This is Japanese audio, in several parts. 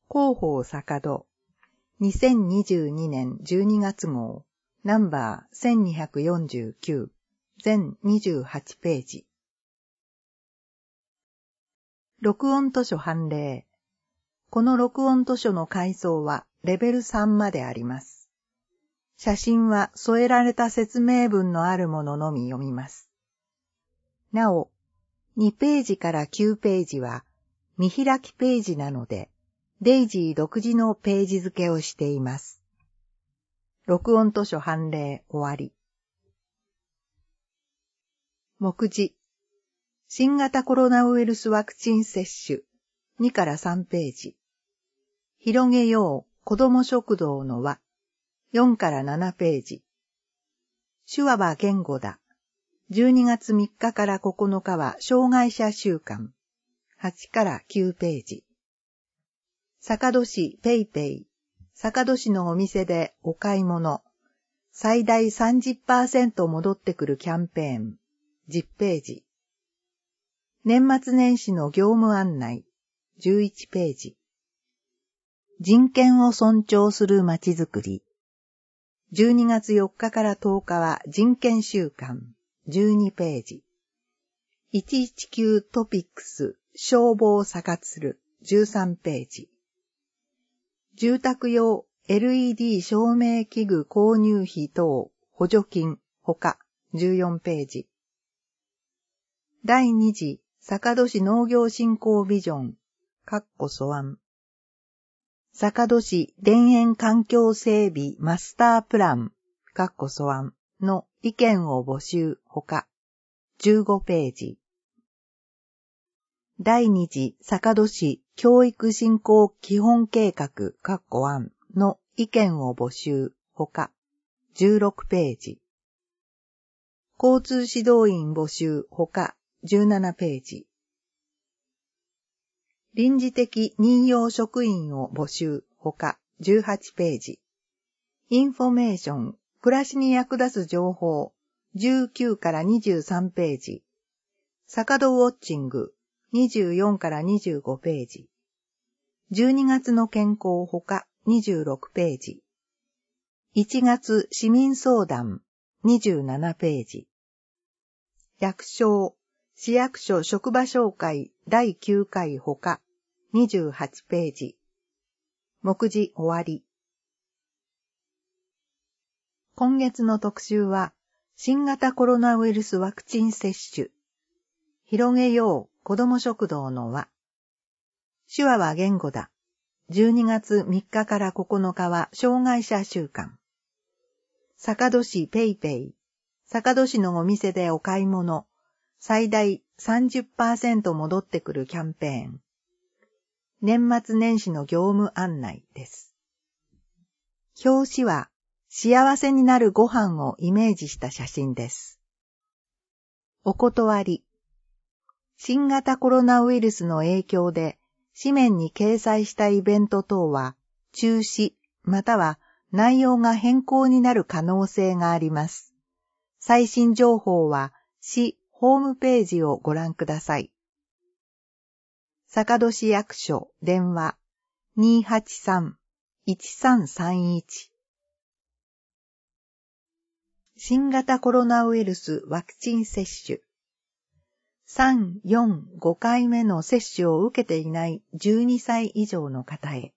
広報坂戸2022年12月号ナンバー1249全28ページ。録音図書判例。この録音図書の階層はレベル3まであります。写真は添えられた説明文のあるもののみ読みます。なお、2ページから9ページは見開きページなので、デイジー独自のページ付けをしています。録音図書判例終わり。目次。新型コロナウイルスワクチン接種2から3ページ。広げよう子ども食堂の輪4から7ページ。手話は言語だ。12月3日から9日は障害者週間8から9ページ。坂戸市ペイペイ、坂戸市のお店でお買い物、最大 30% 戻ってくるキャンペーン、10ページ。年末年始の業務案内、11ページ。人権を尊重するまちづくり。12月4日から10日は人権週間、12ページ。119トピックス、消防査する、13ページ。住宅用 LED 照明器具購入費等補助金ほか14ページ。第2次坂戸市農業振興ビジョン素案。坂戸市田園環境整備マスタープラン素案の意見を募集ほか15ページ。第2次坂戸市教育振興基本計画案の意見を募集ほか16ページ。交通指導員募集ほか17ページ。臨時的任用職員を募集ほか18ページ。インフォメーション、暮らしに役立つ情報19から23ページ。坂戸ウォッチング24から25ページ。12月の健康ほか26ページ。1月市民相談27ページ。略称、市役所職場紹介第9回ほか28ページ。目次終わり。今月の特集は、新型コロナウイルスワクチン接種。広げよう子ども食堂の輪。手話は言語だ。12月3日から9日は障害者週間。坂戸市ペイペイ。坂戸市のお店でお買い物。最大 30% 戻ってくるキャンペーン。年末年始の業務案内です。表紙は幸せになるご飯をイメージした写真です。お断り。新型コロナウイルスの影響で紙面に掲載したイベント等は中止または内容が変更になる可能性があります。最新情報は市ホームページをご覧ください。坂戸市役所電話 283-1331 新型コロナウイルスワクチン接種3、4、5回目の接種を受けていない12歳以上の方へ。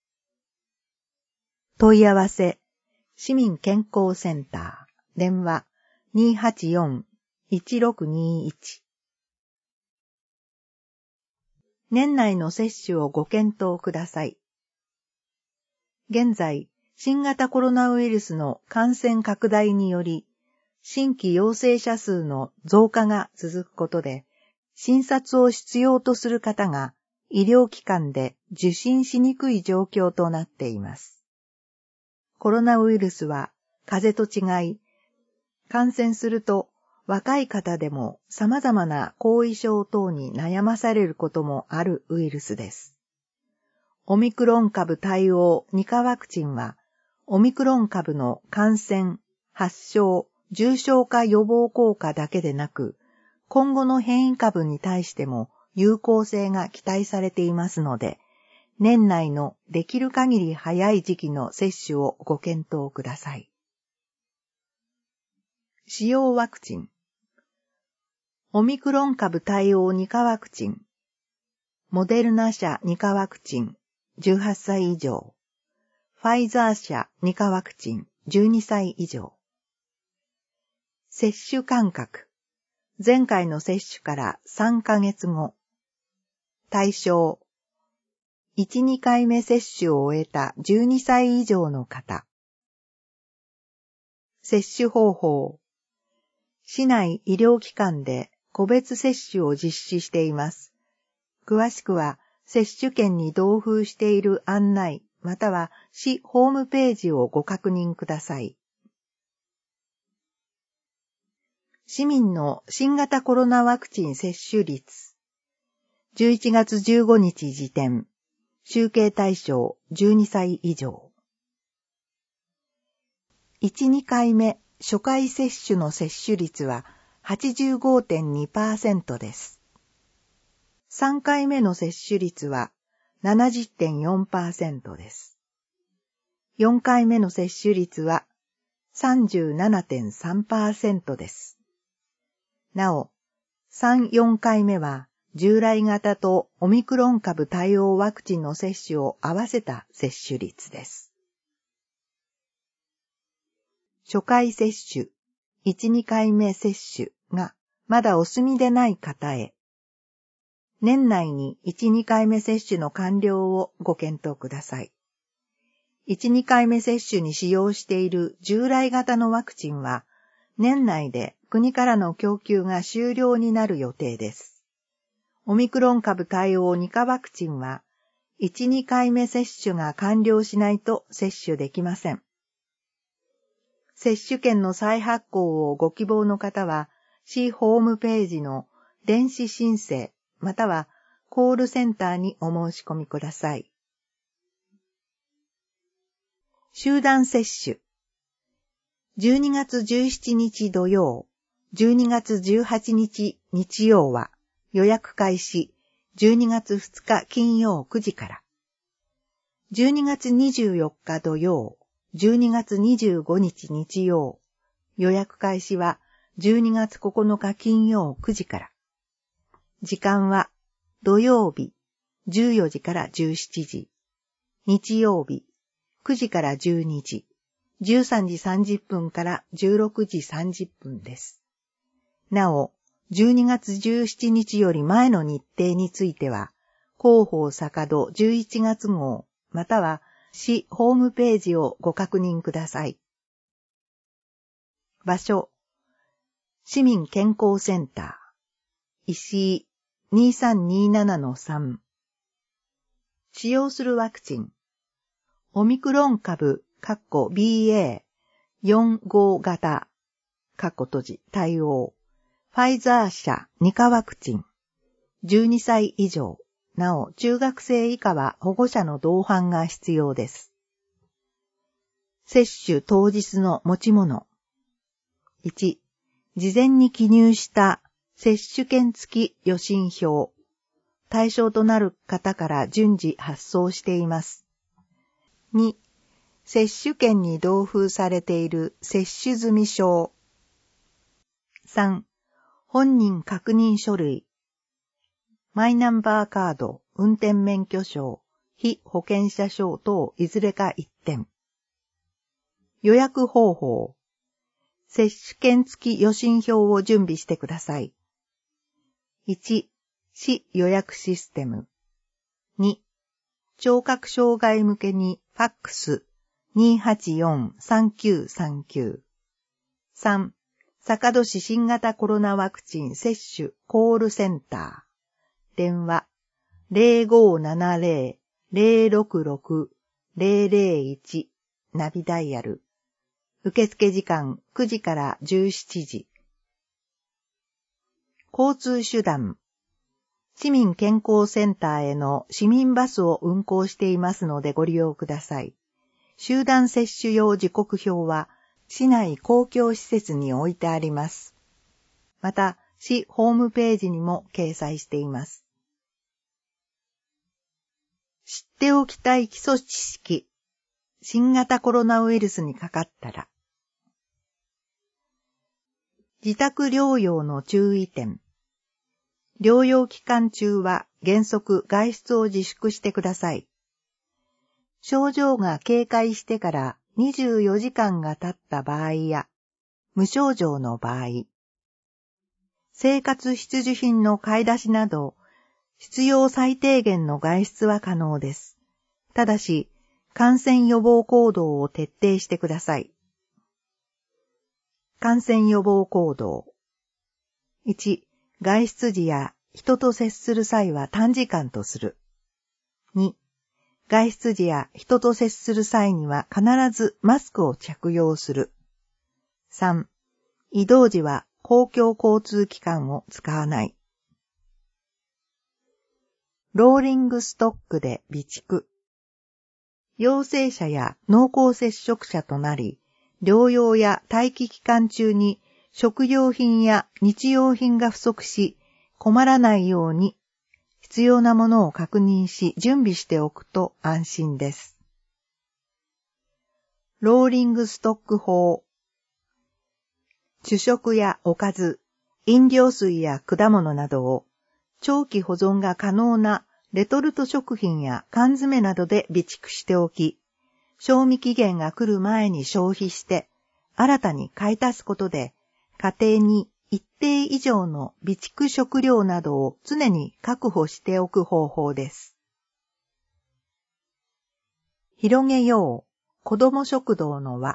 問い合わせ、市民健康センター、電話 284-1621。年内の接種をご検討ください。現在、新型コロナウイルスの感染拡大により、新規陽性者数の増加が続くことで、診察を必要とする方が医療機関で受診しにくい状況となっています。コロナウイルスは風邪と違い、感染すると若い方でも様々な後遺症等に悩まされることもあるウイルスです。オミクロン株対応2価ワクチンは、オミクロン株の感染、発症、重症化予防効果だけでなく、今後の変異株に対しても有効性が期待されていますので、 年内のできる限り早い時期の接種をご検討ください。使用ワクチン。オミクロン株対応2価ワクチン。モデルナ社2価ワクチン、18歳以上。ファイザー社2価ワクチン、12歳以上。接種間隔。前回の接種から3ヶ月後。対象。1、2回目接種を終えた12歳以上の方。接種方法。市内医療機関で個別接種を実施しています。詳しくは接種券に同封している案内または市ホームページをご確認ください。市民の新型コロナワクチン接種率。11月15日時点。集計対象12歳以上。1、2回目初回接種の接種率は 85.2% です。3回目の接種率は 70.4% です。4回目の接種率は 37.3% です。なお、3、4回目は従来型とオミクロン株対応ワクチンの接種を合わせた接種率です。初回接種、1、2回目接種がまだお済みでない方へ、年内に1、2回目接種の完了をご検討ください。1、2回目接種に使用している従来型のワクチンは、年内で国からの供給が終了になる予定です。オミクロン株対応2価ワクチンは、1、2回目接種が完了しないと接種できません。接種券の再発行をご希望の方は、市ホームページの電子申請またはコールセンターにお申し込みください。集団接種。12月17日土曜、12月18日日曜は、予約開始、12月2日金曜9時から。12月24日土曜、12月25日日曜、予約開始は12月9日金曜9時から。時間は土曜日14時から17時、日曜日9時から12時、13時30分から16時30分です。なお、12月17日より前の日程については、広報坂戸11月号、または市ホームページをご確認ください。場所、市民健康センター、石井 2327-3。使用するワクチン、オミクロン株、BA.45 型、閉じ、対応。ファイザー社2価ワクチン。12歳以上。なお、中学生以下は保護者の同伴が必要です。接種当日の持ち物。1、事前に記入した接種券付き予診票。対象となる方から順次発送しています。2、接種券に同封されている接種済証。3、本人確認書類。マイナンバーカード、運転免許証、被保険者証等いずれか1点。予約方法。接種券付き予診票を準備してください。1、市予約システム。2、聴覚障害向けにファックス 284-3939。3、坂戸市新型コロナワクチン接種コールセンター。電話 0570-066-001 ナビダイヤル。受付時間9時から17時。交通手段。市民健康センターへの市民バスを運行していますのでご利用ください。集団接種用時刻表は市内公共施設に置いてあります。また、市ホームページにも掲載しています。 知っておきたい基礎知識。新型コロナウイルスにかかったら。自宅療養の注意点。療養期間中は原則外出を自粛してください。症状が軽快してから24時間が経った場合や、無症状の場合、生活必需品の買い出しなど、必要最低限の外出は可能です。ただし、感染予防行動を徹底してください。感染予防行動。1、外出時や人と接する際は短時間とする。2、外出時や人と接する際には必ずマスクを着用する。3、移動時は公共交通機関を使わない。ローリングストックで備蓄。陽性者や濃厚接触者となり、療養や待機期間中に食料品や日用品が不足し、困らないように必要なものを確認し準備しておくと安心です。ローリングストック法。主食やおかず、飲料水や果物などを長期保存が可能なレトルト食品や缶詰などで備蓄しておき、賞味期限が来る前に消費して新たに買い足すことで家庭に一定以上の備蓄食料などを常に確保しておく方法です。広げよう子ども食堂の輪。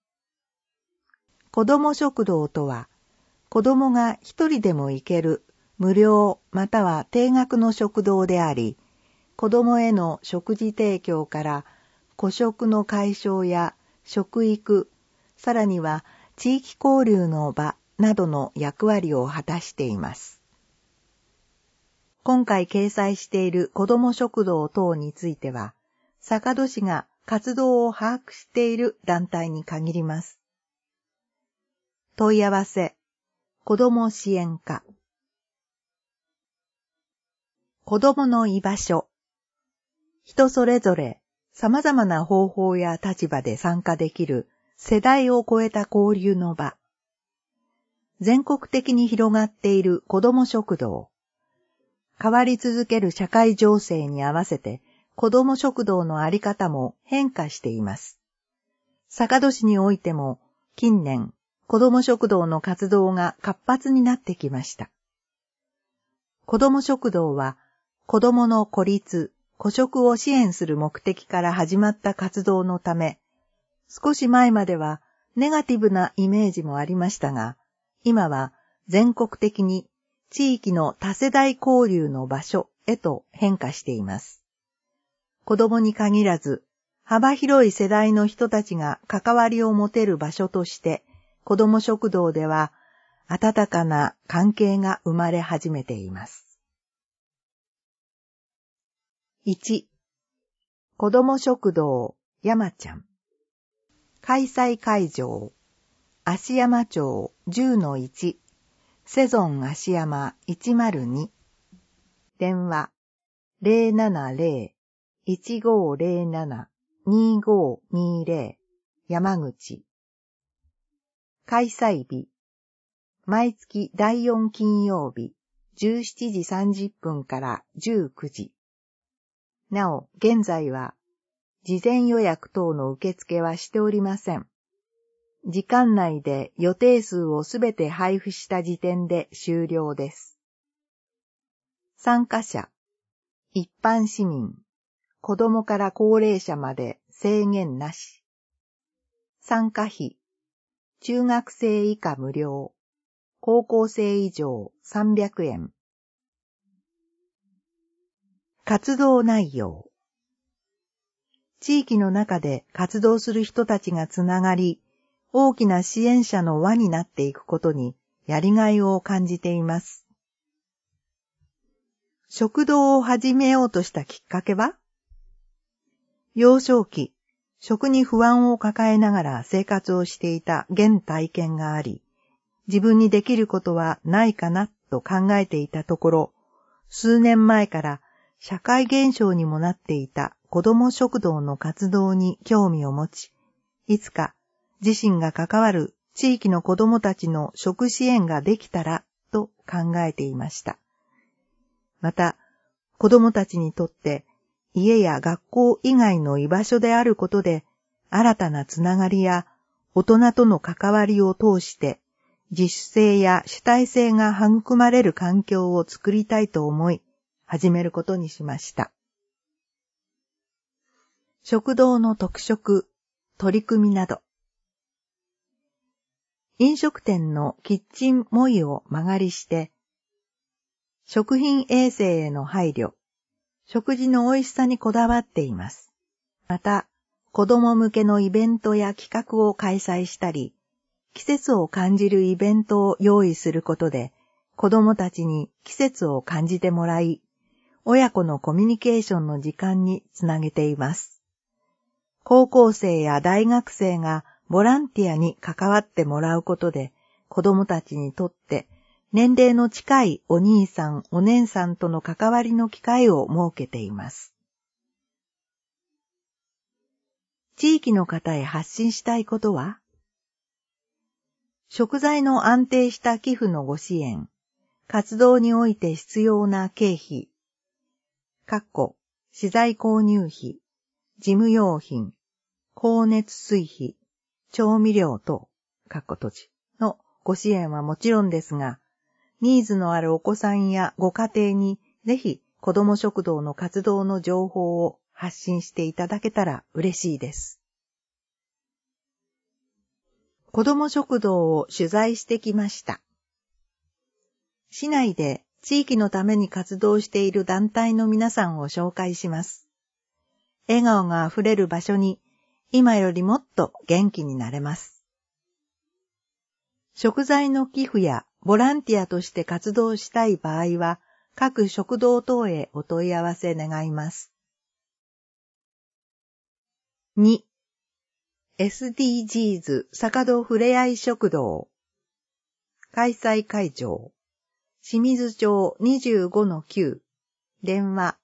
子ども食堂とは、子どもが一人でも行ける無料または低額の食堂であり、子どもへの食事提供から孤食の解消や食育、さらには地域交流の場などの役割を果たしています。今回掲載している子ども食堂等については、坂戸市が活動を把握している団体に限ります。問い合わせ、子ども支援課。子どもの居場所。人それぞれ様々な方法や立場で参加できる世代を超えた交流の場。全国的に広がっている子ども食堂。変わり続ける社会情勢に合わせて子ども食堂のあり方も変化しています。坂戸市においても近年、子ども食堂の活動が活発になってきました。子ども食堂は、子どもの孤立、孤食を支援する目的から始まった活動のため、少し前まではネガティブなイメージもありましたが、今は全国的に地域の多世代交流の場所へと変化しています。子どもに限らず、幅広い世代の人たちが関わりを持てる場所として、子ども食堂では温かな関係が生まれ始めています。1、子ども食堂山ちゃん。開催会場、芦山町 10-1、セゾン芦山102。電話、070-1507-2520 山口。開催日、毎月第4金曜日、17時30分から19時。なお、現在は、事前予約等の受付はしておりません。時間内で予定数をすべて配布した時点で終了です。参加者、一般市民、子どもから高齢者まで制限なし。参加費、中学生以下無料、高校生以上300円。活動内容。地域の中で活動する人たちがつながり、大きな支援者の輪になっていくことにやりがいを感じています。食堂を始めようとしたきっかけは？幼少期、食に不安を抱えながら生活をしていた原体験があり、自分にできることはないかなと考えていたところ、数年前から社会現象にもなっていた子ども食堂の活動に興味を持ち、いつか自身が関わる地域の子どもたちの食支援ができたらと考えていました。また、子どもたちにとって家や学校以外の居場所であることで、新たなつながりや大人との関わりを通して自主性や主体性が育まれる環境を作りたいと思い、始めることにしました。食堂の特色、取り組みなど。飲食店のキッチンモイを間借りして、食品衛生への配慮、食事の美味しさにこだわっています。また、子供向けのイベントや企画を開催したり、季節を感じるイベントを用意することで、子供たちに季節を感じてもらい、親子のコミュニケーションの時間につなげています。高校生や大学生がボランティアに関わってもらうことで、子供たちにとって年齢の近いお兄さん、お姉さんとの関わりの機会を設けています。地域の方へ発信したいことは？食材の安定した寄付のご支援、活動において必要な経費、資材購入費、事務用品、光熱水費、調味料等、のご支援はもちろんですが、ニーズのあるお子さんやご家庭にぜひ子ども食堂の活動の情報を発信していただけたら嬉しいです。子ども食堂を取材してきました。市内で地域のために活動している団体の皆さんを紹介します。笑顔があふれる場所に今よりもっと元気になれます。食材の寄付やボランティアとして活動したい場合は、各食堂等へお問い合わせ願います。2. SDGs 坂戸ふれあい食堂開催会場清水町 25-9 電話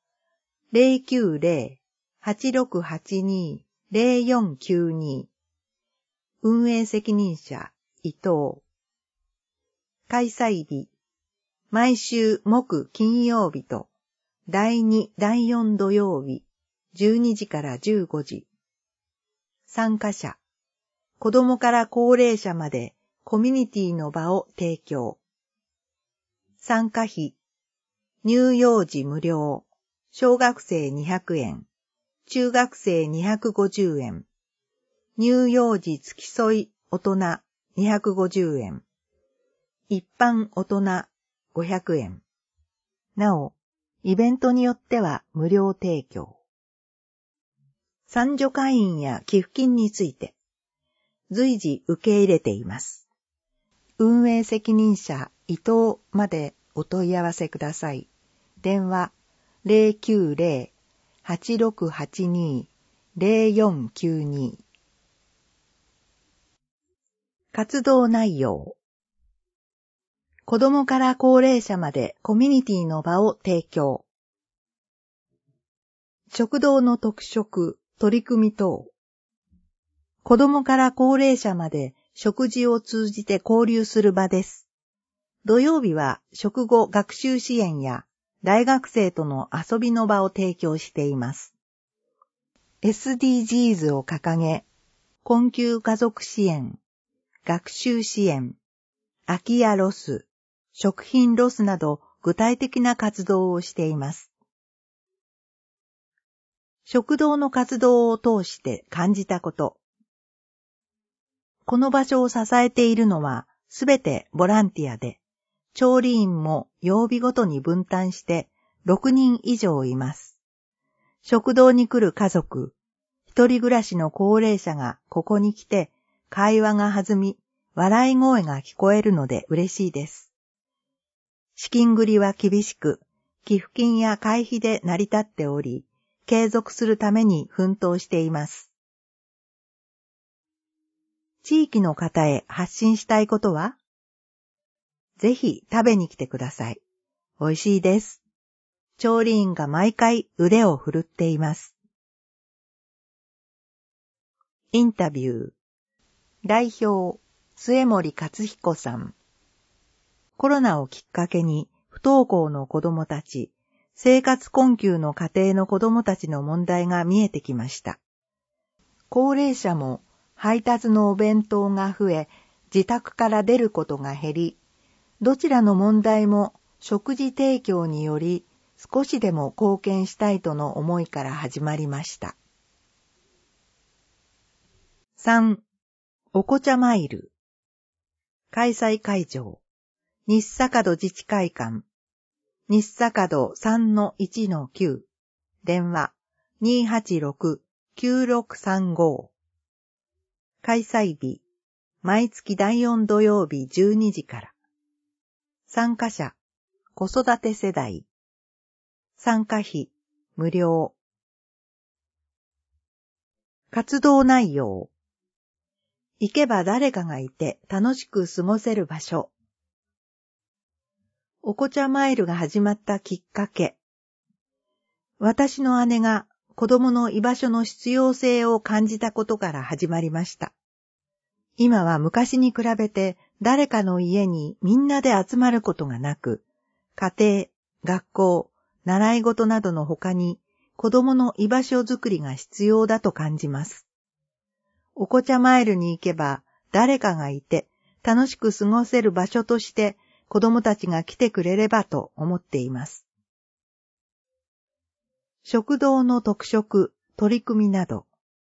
090-8682-0492 運営責任者伊藤開催日毎週木金曜日と第2第4土曜日12時から15時参加者子供から高齢者までコミュニティの場を提供参加費乳幼児無料小学生200円中学生250円乳幼児付き添い大人250円一般大人500円なおイベントによっては無料提供参助会員や寄付金について随時受け入れています。運営責任者伊藤までお問い合わせください。電話 090-8682-0492 活動内容子供から高齢者までコミュニティの場を提供食堂の特色取り組み等子供から高齢者まで食事を通じて交流する場です。土曜日は食後学習支援や大学生との遊びの場を提供しています。SDGs を掲げ、困窮家族支援、学習支援、空き家ロス、食品ロスなど具体的な活動をしています。食堂の活動を通して感じたこと。この場所を支えているのはすべてボランティアで、調理員も曜日ごとに分担して6人以上います。食堂に来る家族、一人暮らしの高齢者がここに来て会話が弾み、笑い声が聞こえるので嬉しいです。資金繰りは厳しく、寄付金や会費で成り立っており、継続するために奮闘しています。地域の方へ発信したいことは？ぜひ食べに来てください。美味しいです。 調理員が毎回腕を振るっています。インタビュー。代表、末森克彦さん。コロナをきっかけに不登校の子どもたち、生活困窮の家庭の子どもたちの問題が見えてきました。高齢者も配達のお弁当が増え、自宅から出ることが減り、どちらの問題も食事提供により少しでも貢献したいとの思いから始まりました。3. おこちゃマイル。開催会場。日坂戸自治会館。日坂戸 3-1-9。電話 286-9635。開催日。毎月第4土曜日12時から。参加者。子育て世代。参加費。無料。活動内容。行けば誰かがいて楽しく過ごせる場所。おこちゃマイルが始まったきっかけ。私の姉が子供の居場所の必要性を感じたことから始まりました。今は昔に比べて誰かの家にみんなで集まることがなく、家庭、学校、習い事などの他に子供の居場所づくりが必要だと感じます。おこちゃマイルに行けば誰かがいて楽しく過ごせる場所として子供たちが来てくれればと思っています。食堂の特色、取り組みなど。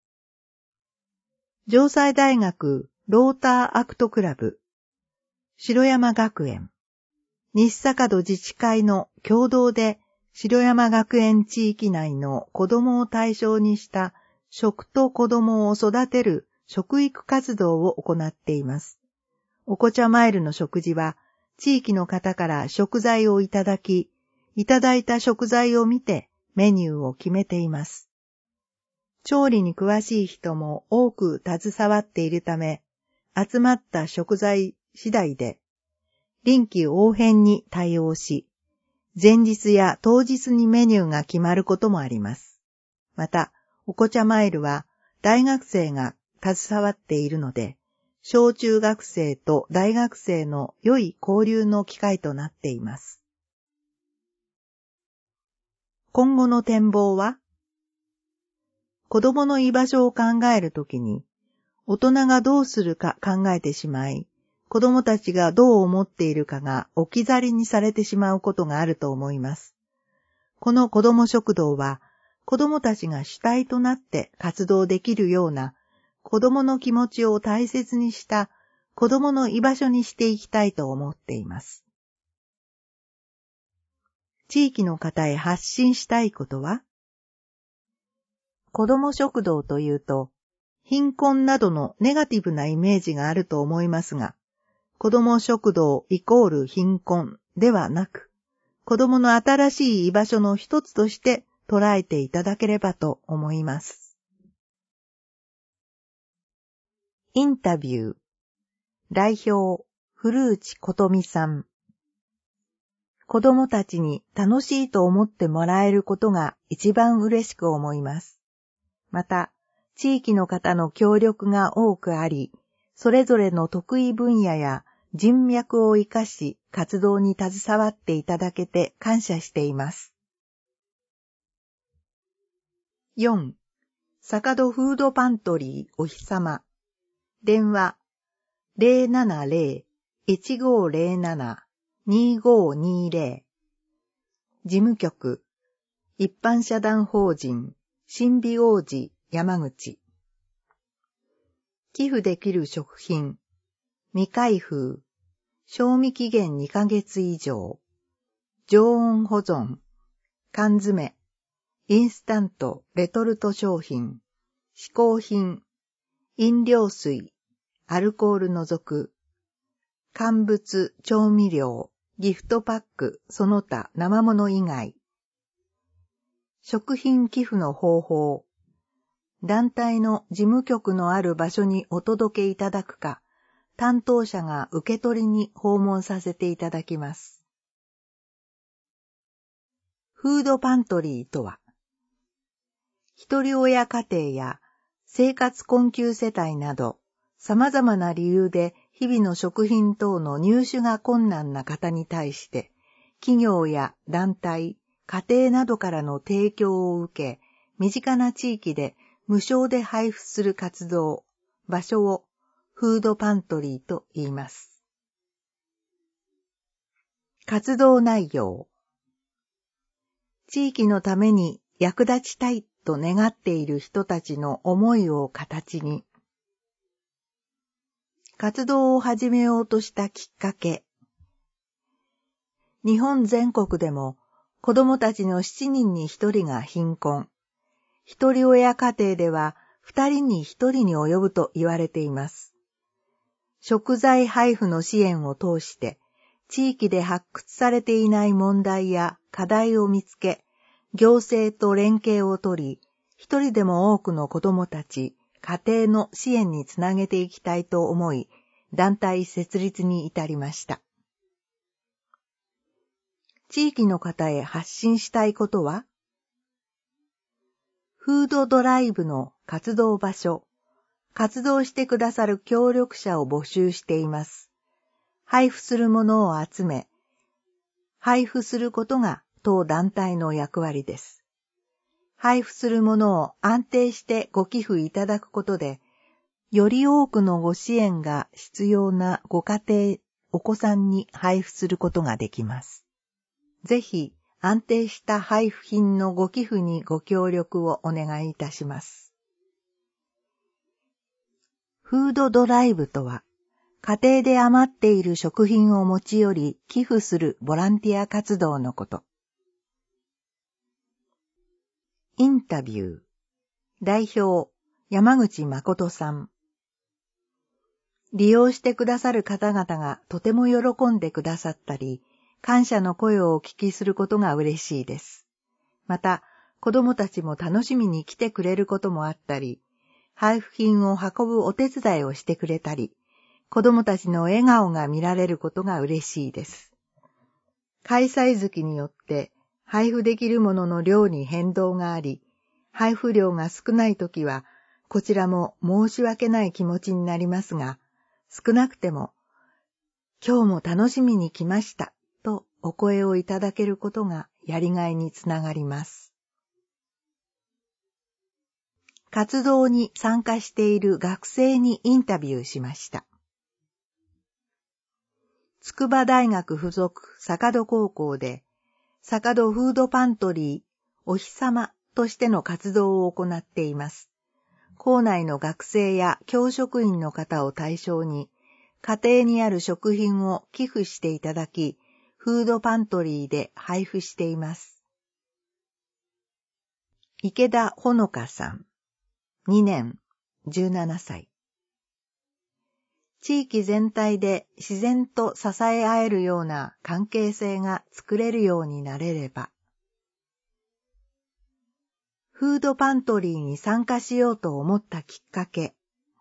城西大学ローターアクトクラブ、城山学園、日坂戸自治会の共同で城山学園地域内の子どもを対象にした食と子どもを育てる食育活動を行っています。おこちゃマイルの食事は地域の方から食材をいただき、いただいた食材を見てメニューを決めています。調理に詳しい人も多く携わっているため、集まった食材次第で臨機応変に対応し、前日や当日にメニューが決まることもあります。また、おこちゃマイルは大学生が携わっているので、小中学生と大学生の良い交流の機会となっています。今後の展望は？子供の居場所を考えるときに、大人がどうするか考えてしまい、子供たちがどう思っているかが置き去りにされてしまうことがあると思います。この子供食堂は、子供たちが主体となって活動できるような、子供の気持ちを大切にした子供の居場所にしていきたいと思っています。地域の方へ発信したいことは？子供食堂というと、貧困などのネガティブなイメージがあると思いますが、子供食堂イコール貧困ではなく、子供の新しい居場所の一つとして捉えていただければと思います。インタビュー。代表、古内琴美さん。子供たちに楽しいと思ってもらえることが一番嬉しく思います。また、地域の方の協力が多くあり、それぞれの得意分野や人脈を生かし活動に携わっていただけて感謝しています。4. 坂戸フードパントリーお日様。電話 070-1507-2520。事務局一般社団法人新美王子山口。寄付できる食品未開封、賞味期限2ヶ月以上、常温保存、缶詰、インスタント、レトルト商品、嗜好品、飲料水、アルコール除く、乾物、調味料、ギフトパック、その他生もの以外、食品寄付の方法、団体の事務局のある場所にお届けいただくか、担当者が受け取りに訪問させていただきます。 フードパントリーとは、一人親家庭や生活困窮世帯など、様々な理由で日々の食品等の入手が困難な方に対して、企業や団体、家庭などからの提供を受け、身近な地域で無償で配布する活動、場所をフードパントリーと言います。活動内容。地域のために役立ちたいと願っている人たちの思いを形に、活動を始めようとしたきっかけ。日本全国でも子供たちの7人に1人が貧困。一人親家庭では2人に1人に及ぶと言われています。食材配布の支援を通して、地域で発掘されていない問題や課題を見つけ、行政と連携をとり、一人でも多くの子供たち、家庭の支援につなげていきたいと思い、団体設立に至りました。地域の方へ発信したいことは、フードドライブの活動場所、活動してくださる協力者を募集しています。配布するものを集め、配布することが当団体の役割です。配布するものを安定してご寄付いただくことで、より多くのご支援が必要なご家庭、お子さんに配布することができます。ぜひ、安定した配布品のご寄付にご協力をお願いいたします。フードドライブとは、家庭で余っている食品を持ち寄り寄付するボランティア活動のこと。インタビュー。代表、山口誠さん。利用してくださる方々がとても喜んでくださったり、感謝の声をお聞きすることが嬉しいです。また、子供たちも楽しみに来てくれることもあったり、配布品を運ぶお手伝いをしてくれたり、子供たちの笑顔が見られることが嬉しいです。開催月によって配布できるものの量に変動があり、配布量が少ないときは、こちらも申し訳ない気持ちになりますが、少なくても、今日も楽しみに来ましたとお声をいただけることがやりがいにつながります。活動に参加している学生にインタビューしました。筑波大学附属坂戸高校で、坂戸フードパントリーお日様としての活動を行っています。校内の学生や教職員の方を対象に、家庭にある食品を寄付していただき、フードパントリーで配布しています。池田ほのかさん、2年、17歳。地域全体で自然と支え合えるような関係性が作れるようになれれば。フードパントリーに参加しようと思ったきっかけ。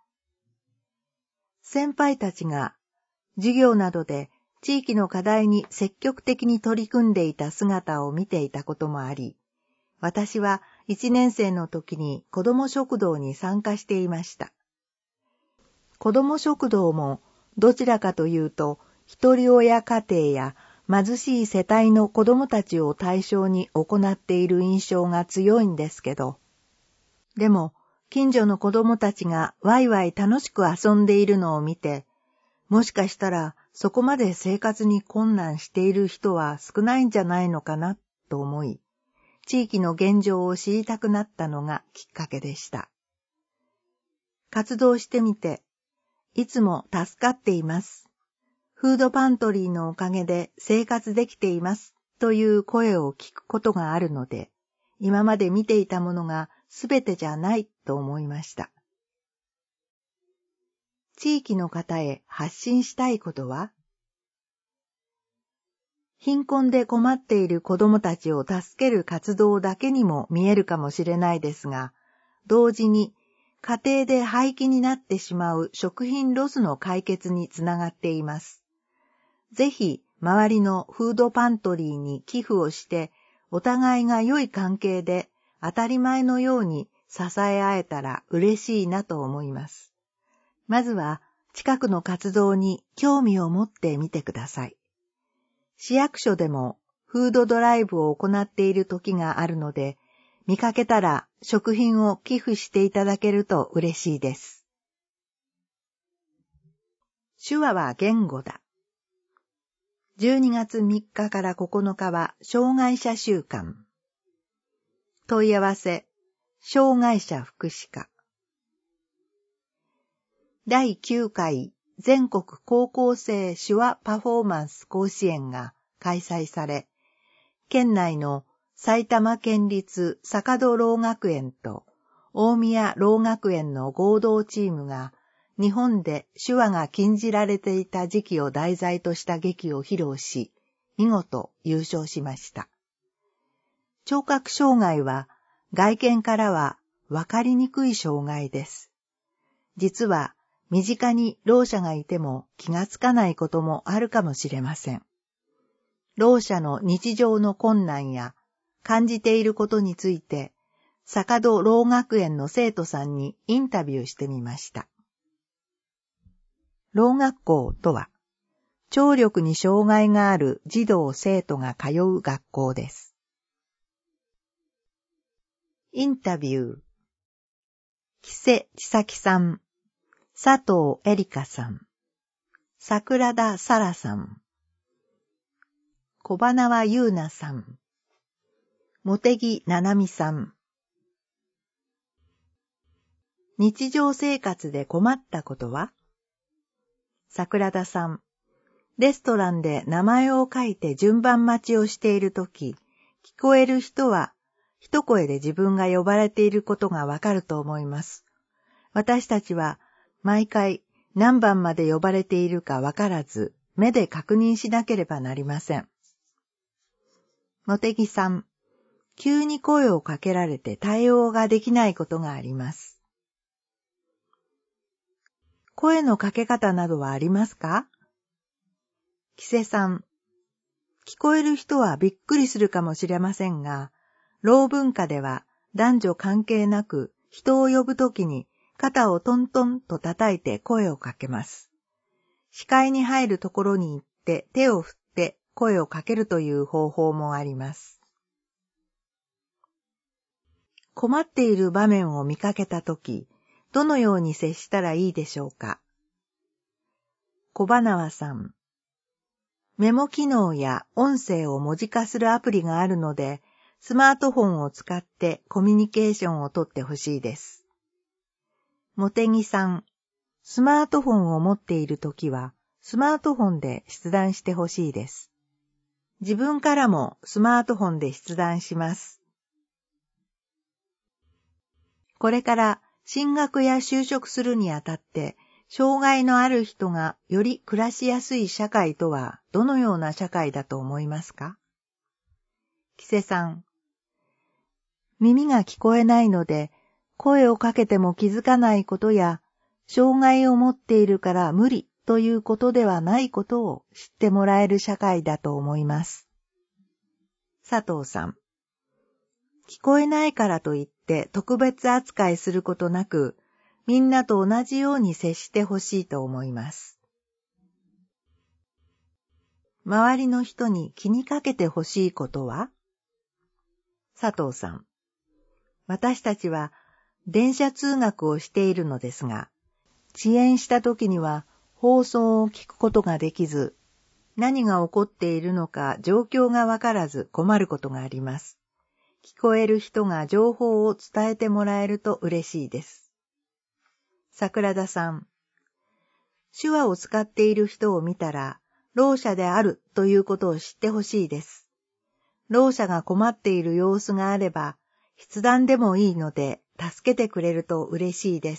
先輩たちが授業などで地域の課題に積極的に取り組んでいた姿を見ていたこともあり、私は1年生の時に子ども食堂に参加していました。子ども食堂もどちらかというと、一人親家庭や貧しい世帯の子どもたちを対象に行っている印象が強いんですけど、でも近所の子どもたちがワイワイ楽しく遊んでいるのを見て、もしかしたらそこまで生活に困難している人は少ないんじゃないのかなと思い、地域の現状を知りたくなったのがきっかけでした。活動してみて、いつも助かっています。フードパントリーのおかげで生活できていますという声を聞くことがあるので、今まで見ていたものがすべてじゃないと思いました。地域の方へ発信したいことは、貧困で困っている子どもたちを助ける活動だけにも見えるかもしれないですが、同時に家庭で廃棄になってしまう食品ロスの解決につながっています。ぜひ、周りのフードパントリーに寄付をして、 お互いが良い関係で当たり前のように支え合えたら嬉しいなと思います。まずは近くの活動に興味を持ってみてください。市役所でもフードドライブを行っている時があるので、見かけたら食品を寄付していただけると嬉しいです。手話は言語だ。12月3日から9日は障害者週間。問い合わせ、障害者福祉課。第9回全国高校生手話パフォーマンス甲子園が開催され、県内の埼玉県立坂戸ろう学園と大宮ろう学園の合同チームが日本で手話が禁じられていた時期を題材とした劇を披露し、見事優勝しました。聴覚障害は外見からはわかりにくい障害です。実は身近にろう者がいても気がつかないこともあるかもしれません。ろう者の日常の困難や感じていることについて、坂戸ろう学園の生徒さんにインタビューしてみました。ろう学校とは、聴力に障害がある児童生徒が通う学校です。インタビュー。木瀬千咲さん、佐藤恵梨香さん、桜田沙羅さん、小花輪優奈さん、茂木七海さん。日常生活で困ったことは？桜田さん、レストランで名前を書いて順番待ちをしているとき、聞こえる人は一声で自分が呼ばれていることがわかると思います。私たちは毎回何番まで呼ばれているかわからず、目で確認しなければなりません。茂木さん、急に声をかけられて対応ができないことがあります。声のかけ方などはありますか？木瀬さん、聞こえる人はびっくりするかもしれませんが、ろう文化では男女関係なく人を呼ぶときに肩をトントンと叩いて声をかけます。視界に入るところに行って手を振って声をかけるという方法もあります。困っている場面を見かけたとき、どのように接したらいいでしょうか？小花輪さん、メモ機能や音声を文字化するアプリがあるので、スマートフォンを使ってコミュニケーションをとってほしいです。茂木さん、スマートフォンを持っているときは、スマートフォンで筆談してほしいです。自分からもスマートフォンで筆談します。これから進学や就職するにあたって、障害のある人がより暮らしやすい社会とはどのような社会だと思いますか？木瀬さん、耳が聞こえないので声をかけても気づかないことや、障害を持っているから無理ということではないことを知ってもらえる社会だと思います。佐藤さん、聞こえないからといって特別扱いすることなく、みんなと同じように接してほしいと思います。周りの人に気にかけてほしいことは？佐藤さん、私たちは電車通学をしているのですが、遅延した時には放送を聞くことができず、何が起こっているのか状況がわからず困ることがあります。聞こえる人が情報を伝えてもらえると嬉しいです。桜田さん、手話を使っている人を見たら、ろう者であるということを知ってほしいです。ろう者が困っている様子があれば、筆談でもいいので助けてくれると嬉しいです。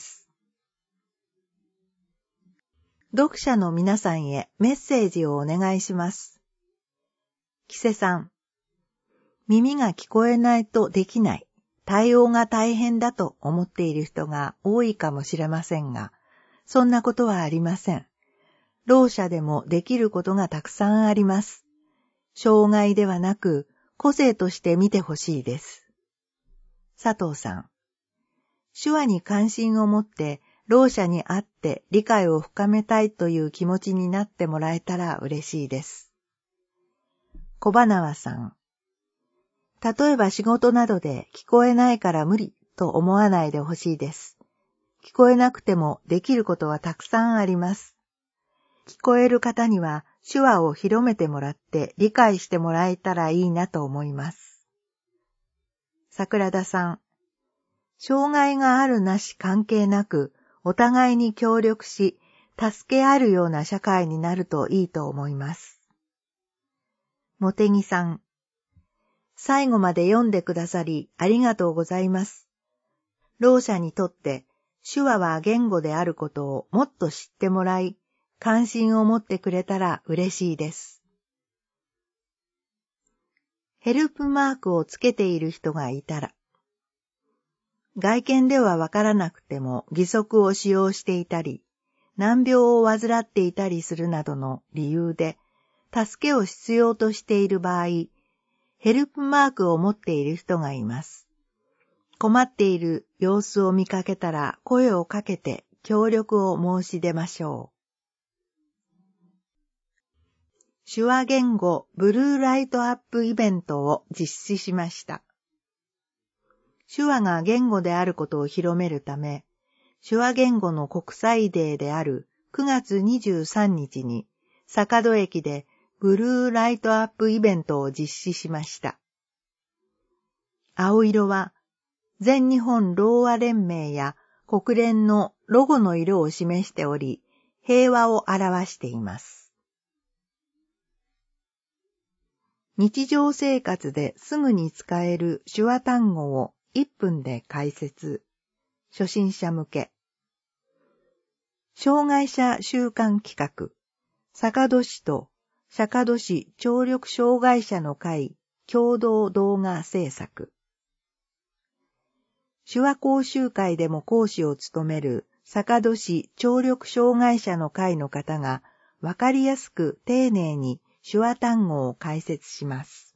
読者の皆さんへメッセージをお願いします。木瀬さん、耳が聞こえないとできない、対応が大変だと思っている人が多いかもしれませんが、そんなことはありません。ろう者でもできることがたくさんあります。障害ではなく、 個性として見てほしいです。佐藤さん。手話に関心を持って、ろう者に会って理解を深めたいという気持ちになってもらえたら嬉しいです。小花さん。例えば仕事などで聞こえないから無理と思わないでほしいです。聞こえなくてもできることはたくさんあります。聞こえる方には手話を広めてもらって理解してもらえたらいいなと思います。桜田さん。障害があるなし関係なく、お互いに協力し、助け合えるような社会になるといいと思います。茂木さん。最後まで読んでくださりありがとうございます。ろう者にとって手話は言語であることをもっと知ってもらい、関心を持ってくれたら嬉しいです。ヘルプマークをつけている人がいたら、外見ではわからなくても義足を使用していたり、難病を患っていたりするなどの理由で、助けを必要としている場合、ヘルプマークを持っている人がいます。困っている様子を見かけたら声をかけて協力を申し出ましょう。手話言語ブルーライトアップイベントを実施しました。手話が言語であることを広めるため、手話言語の国際デーである9月23日に坂戸駅でブルーライトアップイベントを実施しました。青色は全日本ろうあ連盟や国連のロゴの色を示しており、平和を表しています。日常生活ですぐに使える手話単語を1分で解説。初心者向け。障害者週間企画。坂戸市と坂戸市聴力障害者の会共同動画制作。手話講習会でも講師を務める坂戸市聴力障害者の会の方がわかりやすく丁寧に手話単語を解説します。